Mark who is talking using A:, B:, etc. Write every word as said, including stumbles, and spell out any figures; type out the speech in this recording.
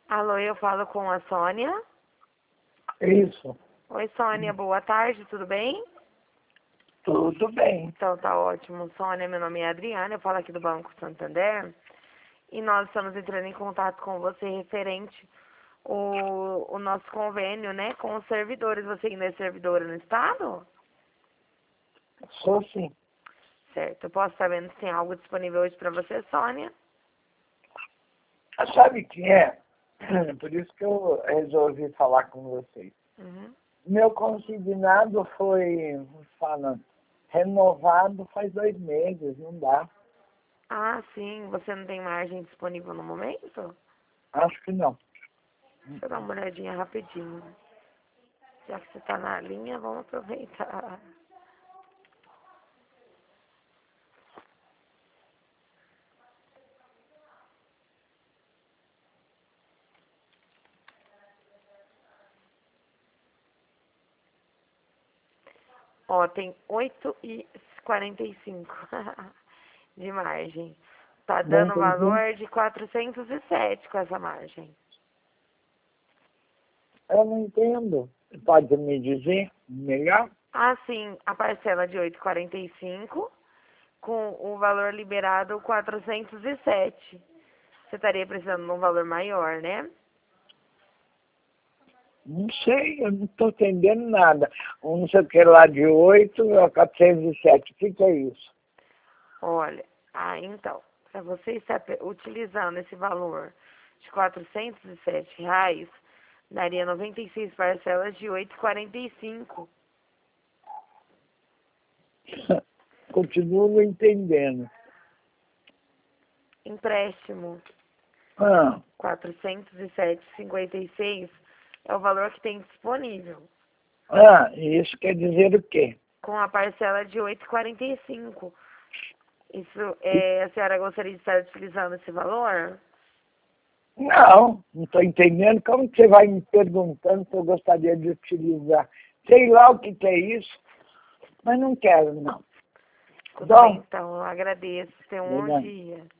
A: Alô, eu falo com a Sônia.
B: Isso,
A: Oi, Sônia, boa tarde, tudo bem?
B: tudo bem.
A: Então tá ótimo. Sônia, meu nome é Adriana, eu falo aqui do Banco Santander. E nós estamos entrando em contato com você referente o, o nosso convênio, né, com os servidores. Você ainda é servidora no estado?
B: Sou sim.
A: Certo. Eu posso saber se tem algo disponível hoje para você, Sônia?
B: Sabe o que é? Por isso que eu resolvi falar com vocês.
A: Uhum.
B: Meu consignado foi, fala, renovado faz dois meses, não dá.
A: Ah, sim. Você não tem margem disponível no momento?
B: Acho que não.
A: Deixa eu dar uma olhadinha rapidinho. Já que você está na linha, vamos aproveitar. Ó, tem oito e quarenta e cinco de margem. Tá
B: Não
A: dando
B: entendi.
A: valor de quatrocentos e sete com essa margem.
B: Eu não entendo. Pode me dizer melhor?
A: Ah, sim, a parcela de oito e quarenta e cinco com o valor liberado quatrocentos e sete. Você estaria precisando de um valor maior, né?
B: Não sei, eu não estou entendendo nada. Um não sei o que lá de oito a quatrocentos e sete. O que, que é isso?
A: Olha, ah, então, para você estar pe- utilizando esse valor de quatrocentos e sete reais, daria noventa e seis parcelas de oito e quarenta e cinco.
B: Continuo não entendendo.
A: Empréstimo
B: Ah,
A: quatrocentos e sete vírgula cinquenta e seis é o valor que tem disponível,
B: ah, isso quer dizer o quê?
A: com a parcela de oito e quarenta e cinco. Isso, é, a senhora gostaria de estar utilizando esse valor?
B: Não, não estou entendendo. Como que você vai me perguntando se eu gostaria de utilizar? Sei lá o que, que é isso, mas não quero, não.
A: Tudo bem,
B: Bom,
A: então, eu agradeço. Tenha um bom
B: verdade.
A: dia.